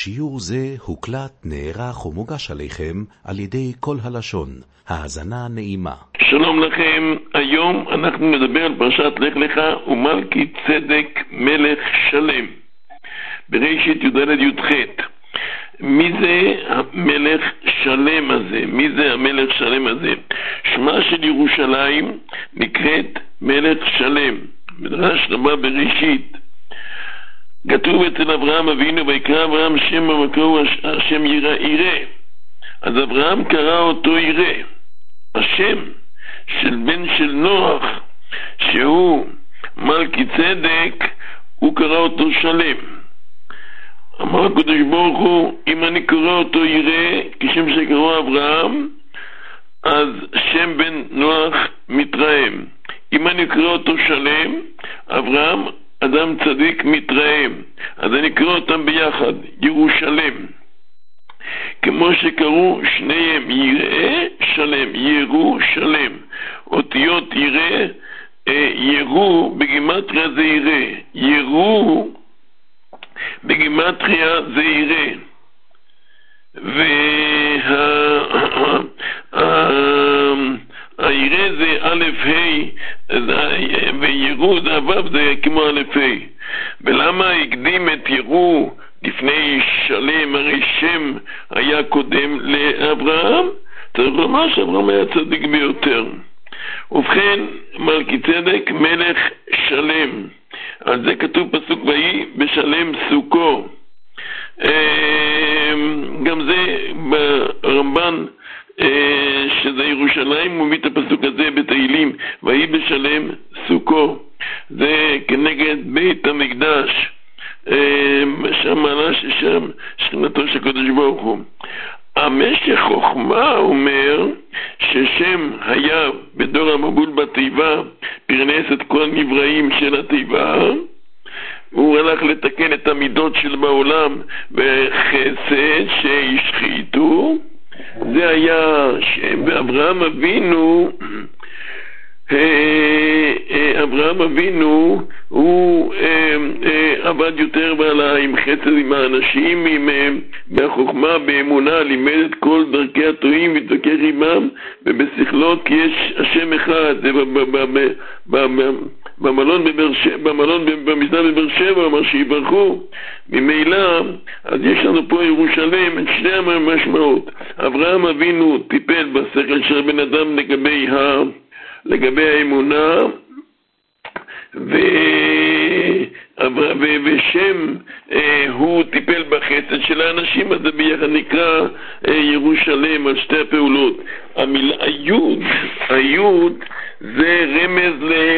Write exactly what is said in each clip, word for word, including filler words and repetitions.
שיעור זה הוקלט, נערך ומוגש עליכם על ידי כל הלשון. האזנה נעימה. שלום לכם, היום אנחנו נדבר על פרשת לך לך ומלכי צדק מלך שלם. בראשית י"ד י"ח. מי זה המלך שלם הזה? מי זה המלך שלם הזה? שמה של ירושלים נקראת מלך שלם. מדרש רבה בראשית. כתוב אצל אברהם אבינו, ויקרא אברהם שם במקור השם ירא ירא. אז אברהם קרא אותו ירא. השם של בן של נוח, שהוא מלכי צדק, הוא קרא אותו שלם. אמר הקדוש ברוך הוא, אם אני קורא אותו ירא כשם שקראו אברהם, אז שם בן נוח מתרעם. אם אני קורא אותו שלם, אברהם אדם צדיק מתרעם. אז אני קורא אותם ביחד, ירושלם. כמו שקראו שניהם, יראה שלם, ירו שלם. אותיות יראה, ירו בגימטריה זה יראה, ירו בגימטריה זה יראה. והיראה זה א' ה', וירו זה אבב, זה כמו א' ה'. ולמה הקדים את ירו לפני שלם? הרי שם היה קודם לאברהם. צריך לומר שאברהם היה צדיק ביותר. ובכן, מלכי צדק מלך שלם, על זה כתוב פסוק ויהי בשלם סוכו. גם זה ברמב"ן, שזה ירושלים, הוא מביא את הפסוק הזה בתהילים, ויהי בשלם סוכו. זה כנגד בית המקדש, שם מעלה ששם שכינתו של הקדוש ברוך הוא. המשך חוכמה אומר ששם היה בדור המבול בתיבה, פרנס את כל הנבראים של התיבה. הוא הלך לתקן את המידות של בעולם בחסד שהשחיתו. זה היה שבאברהם אבינו, אברהם אבינו הוא עבד יותר בעלה עם חסד עם האנשים, עם בחוכמה, באמונה, לימד את כל דרכי הטועים ותוקר עמם, ובשכלות כי יש השם אחד. זה במלון בבאר שבע, במלון במסעדה בבאר שבע, אמר שיברכו. ממילא, אז יש לנו פה ירושלים את שני המשמעות. אברהם אבינו טיפל בשכל של בן אדם לגבי ה... לגבי האמונה, ו... ו... ושם אה, הוא טיפל בחסד של האנשים, אז זה ביחד נקרא אה, ירושלים על שתי הפעולות. המילה היוד, היוד זה רמז ל...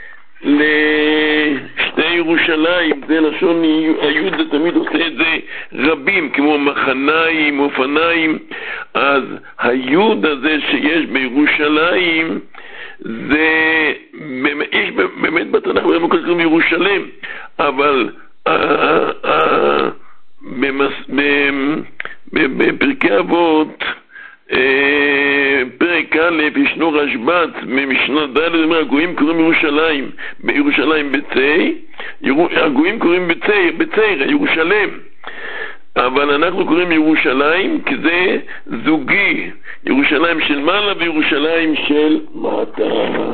לשתי ירושלים, זה לשון היוד, זה תמיד עושה את זה רבים, כמו מחניים, אופניים. אז היוד הזה שיש בירושלים, זה יש באמת בתנ"ך במקום קוראים ירושלים, אבל בפרקי אבות פרק א' ישנו רשב"ץ ממשנה ד', אומר הגויים קוראים ירושלים, בירושלים בצי, הגויים קוראים בצי, בצי, ירושלים, אבל אנחנו קוראים ירושלים כי זה זוגי, ירושלים של מעלה וירושלים של מטה.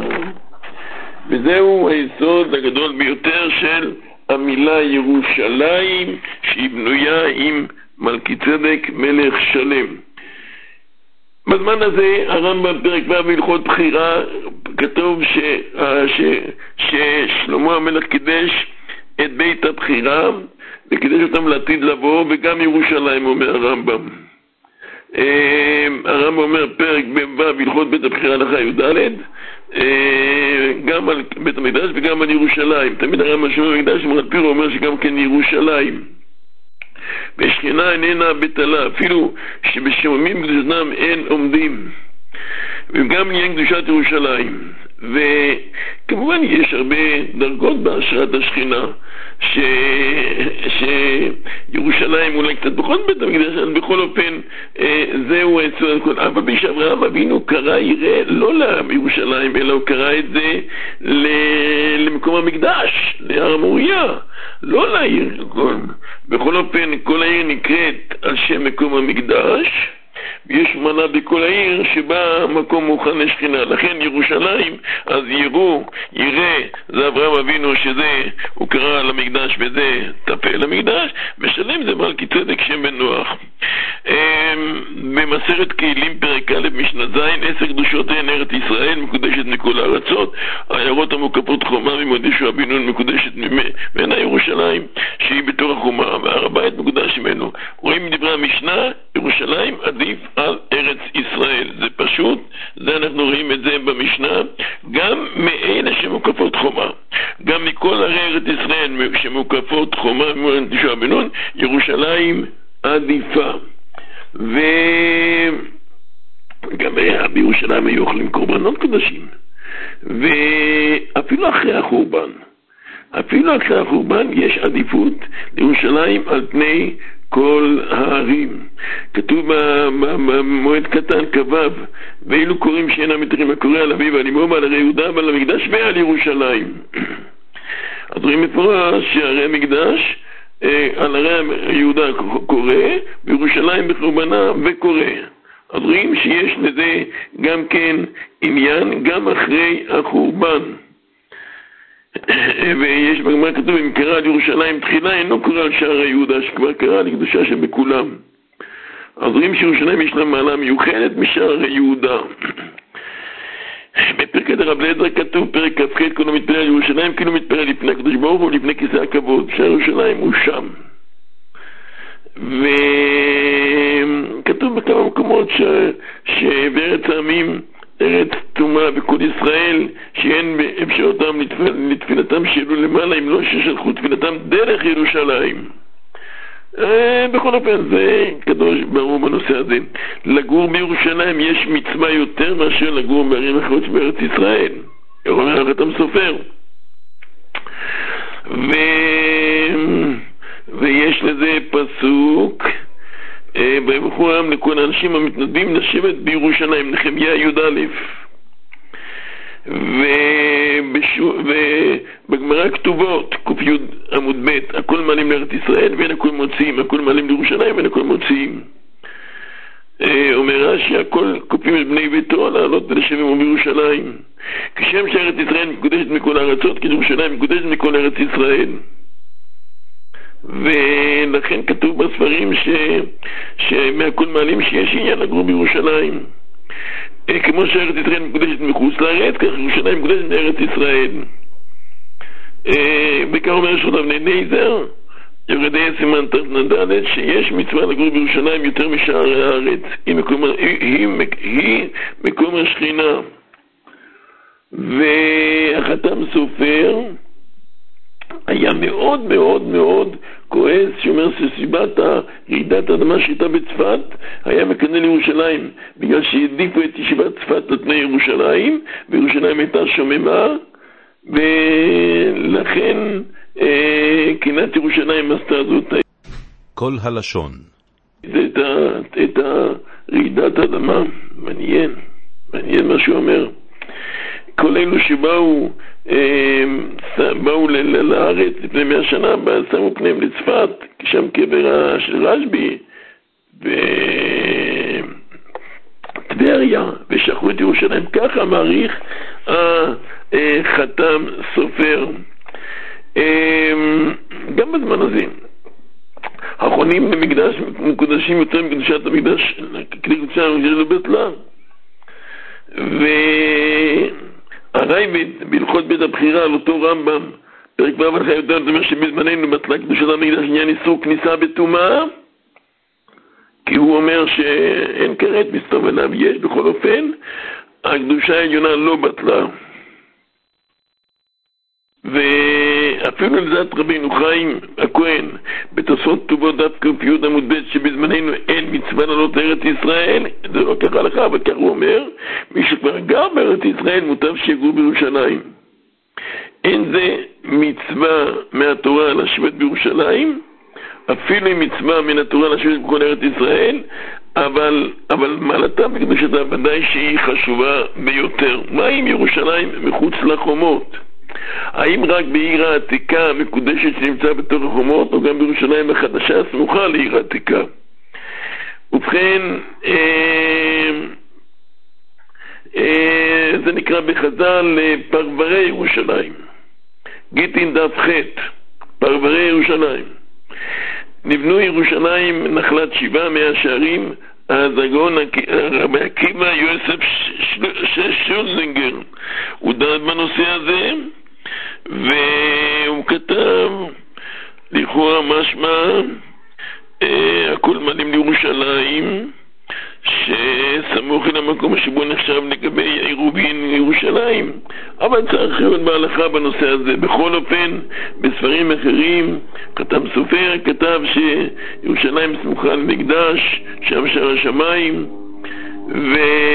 וזהו היסוד הגדול ביותר של המילה ירושלים, שהיא בנויה עם מלכי צדק מלך שלם. בזמן הזה הרמב"ם פרק ו' בהלכות בחירה כתוב ש... ש... ששלמה המלך קידש את בית הבחירה וקידש אותם לעתיד לבוא, וגם ירושלים, אומר הרמב"ם. הרמב"ם אומר פרק ו' בהלכות בית הבחירה הלכה י"ד, גם על בית המקדש וגם על ירושלים. תמיד הרמב"ם שומע במקדש, מרן פירו אומר שגם כן ירושלים. ושכינה איננה בטלה, אפילו שבשוממים קדושתם אין עומדים. וגם לעניין קדושת ירושלים. וכמובן יש הרבה דרגות בהשראת השכינה, ש... שירושלים אולי קצת פחות בית המקדש, אבל בכל אופן זהו היסוד הכל. אבל כשאברהם אבינו קרא יראה לא לירושלים, אלא הוא קרא את זה למקום המקדש, להר המוריה, לא לעיר. בכל אופן כל העיר נקראת על שם מקום המקדש, ויש מנה בכל העיר שבה מקום מוכן לשכינה. לכן ירושלים, אז יראו, יראה, זה אברהם אבינו שזה, הוא קרא למקדש וזה טפל למקדש, ושלם זה מלכי צדק שם בן נוח. במסכת כלים פרק א' משנה ז', עשר קדושות הן ארץ ישראל מקודשת מכל הארצות, העיירות המוקפות חומה ממועד יהושע בן נון מקודשת ממנה ירושלים שהיא בתוך החומה, והר הבית מקודש ממנו. רואים דברי המשנה, ירושלים עדיף על ארץ ישראל. זה פשוט, זה אנחנו רואים את זה במשנה, גם מאלה שמוקפות חומה, גם מכל ערי ארץ ישראל שמוקפות חומה ממועד יהושע בן נון, ירושלים עדיפה. וגם בירושלים היו אוכלים קורבנות קדושים, ואפילו אחרי החורבן, אפילו אחרי החורבן יש עדיפות לירושלים על פני כל הערים. כתוב במועד קטן כבב, ואילו קוראים שאינם מתרים הקורא על אביו ועל אמו ועל הרי יהודה ועל המקדש ועל ירושלים. אז רואים מפורש שהרי המקדש על הרי יהודה קורא, בירושלים בחורבנה וקורא. אז רואים שיש לזה גם כן עניין גם אחרי החורבן. ויש בגמרא כתוב, אם קרא על ירושלים תחילה אינו קורא על שער יהודה, שכבר קרא לקדושה שבכולם. אז רואים שירושלים יש לה מעלה מיוחדת משער יהודה. בפרק רב אליעזר כתוב, פרק כ"ח, כל המתפלל על ירושלים כאילו מתפלל לפני הקדוש ברוך הוא ולפני כיסא הכבוד. שער ירושלים הוא שם. וכתוב בכמה מקומות ש... שבארץ העמים, ארץ תומה בכל ישראל, שאין באפשרותם לתפילתם שאלו למעלה, אם לא ששלחו תפילתם דרך ירושלים. בכל אופן זה קדוש ברור בנושא הזה. לגור בירושלים יש מצווה יותר מאשר לגור בערים אחרות בארץ ישראל, אומר החתם סופר. ו... ויש לזה פסוק, ויברכו העם לכל האנשים המתנדבים לשבת בירושלים, נחמיה י"א. ובגמרא כתובות ק"י עמוד ב', הכל מעלים לארץ ישראל ואין הכל מוציאים, הכל מעלים לירושלים ואין הכל מוציאים. אומר רש"י, הכל כופים את בני ביתו לעלות ולשבת בירושלים, כשם שארץ ישראל מקודשת מכל הארצות, כירושלים מקודשת מכל ארץ ישראל. ולכן כתוב בספרים ש... שמהכל מעלים שיש עניין לגור בירושלים, כמו שארץ ישראל מקודשת מחוץ לארץ, כך ירושלים מקודשת מארץ ישראל. בכך אומר שרות אבני נזר יורדי סימן תרנדלת, שיש מצווה לגור בירושלים יותר משאר הארץ, היא מקום, היא, היא מקום השכינה. והחתם סופר היה מאוד מאוד מאוד כועס, שאומר שסיבת רעידת האדמה שהייתה בצפת היה מקנא לירושלים, בגלל שהעדיפו את ישיבת צפת על פני ירושלים, וירושלים הייתה שוממה, ולכן אה, קנאת ירושלים עשתה זאת. כל הלשון את, את רעידת האדמה, מעניין, מעניין מה שהוא אומר. כל אלו שבאו באו לארץ לפני מאה שנה, שמו פניהם לצפת, שם קבר של רשב"י וטבריה, ושכחו את ירושלים. ככה מעריך החתם סופר. גם בזמן הזה האחרונים במקדש מקודשים יותר מקדושת המקדש, קדושת המקדש לבטלה. ו... הרייבד בהלכות בית הבחירה על אותו רמב"ם פרק ו' הלכה יותר, זאת אומרת שבזמננו בטלה קדושת המקדש עניין איסור כניסה בטומאה, כי הוא אומר שאין כרת מסתובב אליו. יש בכל אופן הקדושה העליונה לא בטלה. אפילו לדעת רבינו חיים הכהן בתוספות כתובות דף ק"י עמוד ב' שבזמננו אין מצווה לעלות לארץ ישראל, זה לא ככה לך, אבל כך הוא אומר, מי שכבר גר בארץ ישראל מוטב שיגור בירושלים. אין זה מצווה מהתורה לשבת בירושלים, אפילו עם מצווה מן התורה לשבת בכל ארץ ישראל, אבל, אבל מעלתה בקדושתה ודאי שהיא חשובה ביותר. מה אם ירושלים מחוץ לחומות? האם רק בעיר העתיקה המקודשת שנמצא בתוך החומות, או גם בירושלים החדשה הסמוכה לעיר העתיקה? ובכן, אה, אה, זה נקרא בחז"ל פרברי ירושלים. גיטין דף ח', פרברי ירושלים. נבנו ירושלים נחלת שבעה מאה שערים. אז הגאון רבי עקיבא יוסף שולזינגר הוא דן בנושא הזה, והוא כתב לכאורה משמע אה, הכל מלאים לירושלים שסמוך אל המקום שבו נחשב לגבי עירובין ירושלים, אבל צריך להיות בהלכה בנושא הזה. בכל אופן בספרים אחרים כתב סופר כתב שירושלים סמוכה למקדש, שם שער השמיים, ו...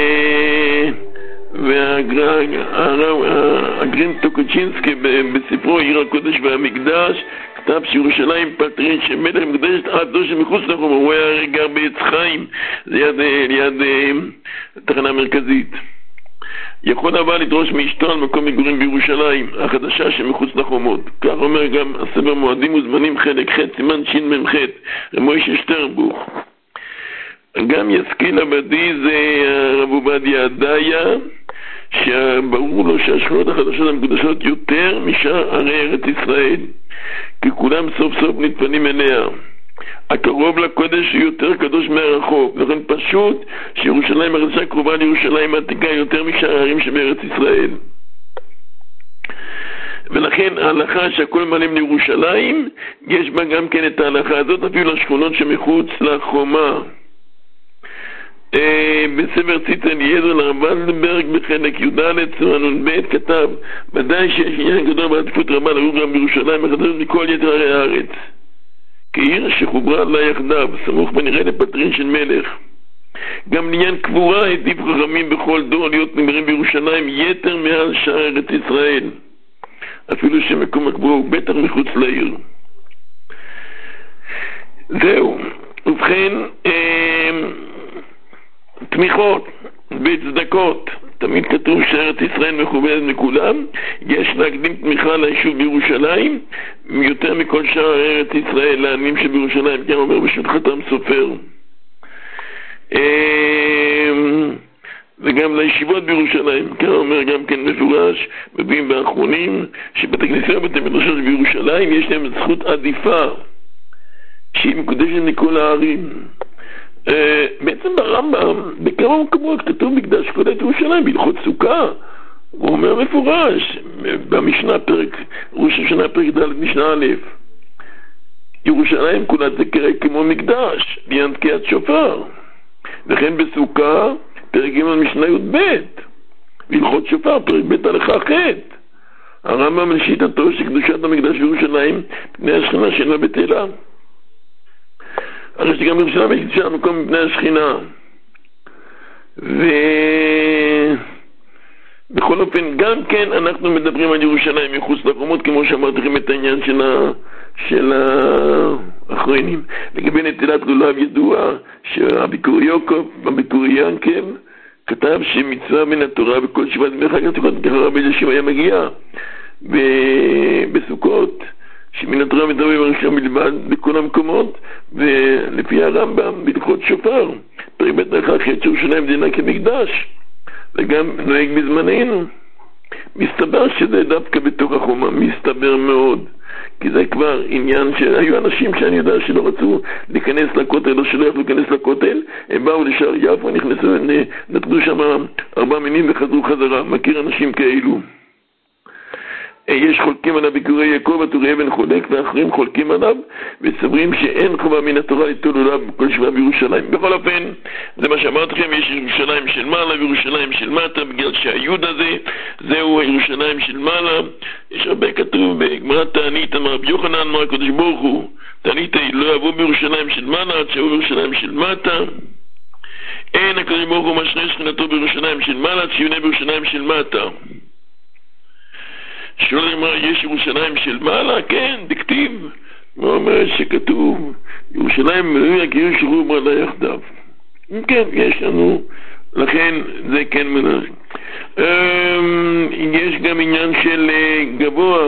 והגרין טוקוצ'ינסקי בספרו עיר הקודש והמקדש כתב שירושלים פטרין שמלך מקדשת עד זו שמחוץ לחומר. הוא היה גר בעץ חיים ליד, ליד התחנה המרכזית. יכול אבל לדרוש מאשתו על מקום מגורים בירושלים החדשה שמחוץ לחומות. כך אומר גם הספר מועדים וזמנים חלק ח' סימן שין מ"ח רמוישה שטרנבוך. גם ישכיל עבדי זה הרב עובדיה הדיה, שברור לו שהשכונות החדשות המקודשות יותר משאר ערי ארץ ישראל, כי כולם סוף סוף נתפנים אליה. הקרוב לקודש הוא יותר קדוש מהרחוק, לכן פשוט שירושלים החדשה קרובה לירושלים העתיקה יותר משאר הערים שבארץ ישראל. ולכן ההלכה שהכל מלאים לירושלים, יש בה גם כן את ההלכה הזאת אפילו לשכונות שמחוץ לחומה. בספר ציטרא אליעזר לרב ולדנברג בחלק י"ד סימן ב' כתב ודאי שיש עניין גדול בעדיפות רבה לגור גם בירושלים החדשה מכל יתר ערי הארץ, כעיר שחוברה לה יחדיו, סמוך ונראה לפטרין של מלך. גם לעניין קבורה העדיף חכמים בכל דור להיות נגמרים בירושלים יתר מעל שאר ארץ ישראל, אפילו שמקום הקבורה הוא בטח מחוץ לעיר. זהו. ובכן, תמיכות וצדקות, תמיד כתוב שארץ ישראל מכובדת מכולם. יש להקדים תמיכה ליישוב בירושלים יותר מכל שאר ארץ ישראל לעניים שבירושלים, גם אומר בשביל חתם סופר, וגם לישיבות בירושלים, כאן אומר גם כן מפורש בביאים באחרונים שבתי כנסיות ובתי מדרשות בירושלים יש להם זכות עדיפה שהיא מקודשת מכל הערים. Uh, בעצם ברמב"ם בכמה מקומות כתוב מקדש קודש ירושלים בהלכות סוכה, הוא אומר מפורש במשנה פרק ראש השנה פרק ד' משנה א', ירושלים כולה תקרא כמו מקדש לעניין תקיעת שופר. וכן בסוכה פרק ג' משנה י"ב בהלכות שופר פרק ב' הלכה ח', הרמב"ם לשיטתו שקדושת המקדש בירושלים פני השכינה שאינה בטלה, הרי שגם ירושלים יש קדושה המקום מפני השכינה. ובכל אופן גם כן אנחנו מדברים על ירושלים מחוץ לחומות, כמו שאמרתי לכם את העניין של, ה... של האחרונים. לגבי נטילת לולב ידוע שהביקור יוקוב בביקור ינקב כתב שמצווה מן התורה בכל שבעת ימי חג הסוכות, ככה רבי אלישיב היה מגיע בסוכות שמן התורה מדבר בראשון בלבד בכל המקומות, ולפי הרמב"ם בהלכות שופר פרק ב' הלכה ח' ירושלים דינה כמקדש, וגם נוהג בזמננו. מסתבר שזה דווקא בתוך החומה, מסתבר מאוד, כי זה כבר עניין שהיו אנשים שאני יודע שלא רצו להיכנס לכותל או שלא יכלו להיכנס לכותל, הם באו לשער יפו, נכנסו, נתנו שם ארבע מינים וחזרו חזרה. מכיר אנשים כאלו. יש חולקים עליו ביקורי יעקב, הטורי אבן חולק, ואחרים חולקים עליו, וסברים שאין חובה מן התורה ליטול עליו בכל שבעה בירושלים. בכל אופן, זה מה שאמרתי לכם, יש ירושלים של מעלה וירושלים של מטה, בגלל שהיוד הזה, זהו הירושלים של מעלה. יש הרבה כתוב בגמרא תענית, אמר רבי יוחנן, אמר הקדוש ברוך הוא, תענית לא יבוא בירושלים של מעלה, עד שיבוא בירושלים של מטה. אין הקדוש ברוך הוא משרה שכינתו בירושלים של מעלה, עד שיבנה בירושלים של מטה. שואל אמר, יש ירושלים של מעלה? כן, דכתיב. הוא אומר שכתוב, ירושלים מלויה כאילו שרו מעלה יחדיו. כן, יש לנו, לכן זה כן מלך. יש גם עניין של גבוה.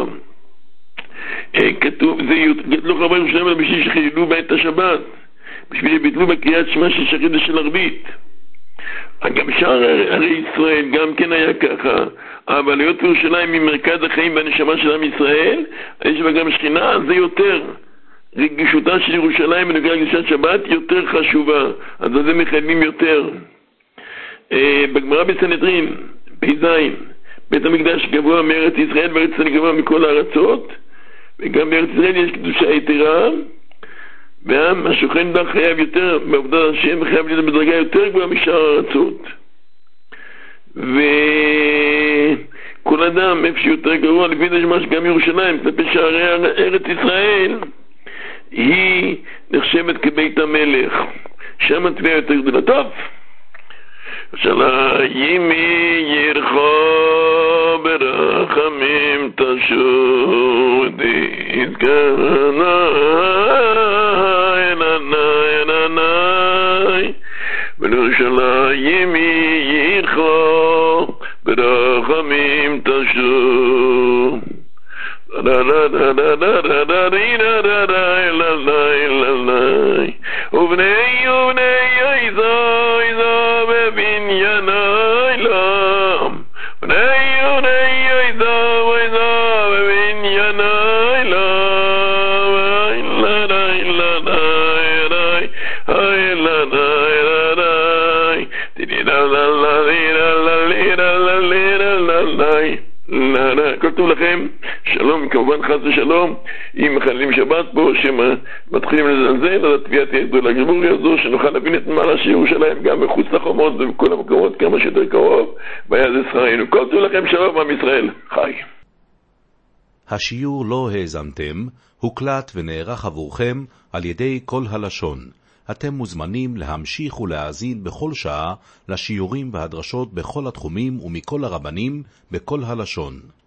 כתוב, זה לא חבר ירושלים אלא בשביל שחיללו בעת השבת. בשביל שביטלו בקריאת שמע של שחרית של ערבית. גם שאר הרי ישראל גם כן היה ככה, אבל להיות ירושלים ממרכז החיים והנשמה של עם ישראל, יש בה גם שכינה, זה יותר. רגישותה של ירושלים בנוגע לקדושת שבת יותר חשובה, אז זה מחייבים יותר. בגמרא בסנהדרין, פ"ז, בית המקדש גבוה מארץ ישראל, וארץ ישראל גבוה מכל הארצות, וגם בארץ ישראל יש קדושה יתרה, והעם השוכן בה חייב יותר, בעבודת השם חייב להיות בדרגה יותר גבוהה משאר הארצות. וכל אדם, איפה שיותר גרוע, לפי זה שמש גם ירושלים, כלפי שערי ארץ ישראל, היא נחשבת כבית המלך. שם התביעה יותר גדולה. טוב. שאלה, ימי ירחו ברחמים תשוד יתגנה אלנאי אלנאי ולירושלים ירחו ברחמים תשוד לה לה לה לה לה לה לה לה לה לה אלנאי אלנאי ובני ובני איזו איזו בבנייני לם בני ובני איזו איזו בבנייני לם לה לה לה לה לה לה לה לה לה לה כתוב לכם שלום, כמובן חס ושלום אם מחללים שבת פה שמתחילים לזלזל, אז התביעה תהיה גדולה. גמור יעזור שנוכל להבין את מעלה של ירושלים גם מחוץ לחומות ובכל המקומות כמה שיותר קרוב, והיה זה שכרנו. כל טוב לכם, שלום עם ישראל, חי. השיעור לא האזנתם הוקלט ונערך עבורכם על ידי כל הלשון. אתם מוזמנים להמשיך ולהאזין בכל שעה לשיעורים והדרשות בכל התחומים ומכל הרבנים בכל הלשון.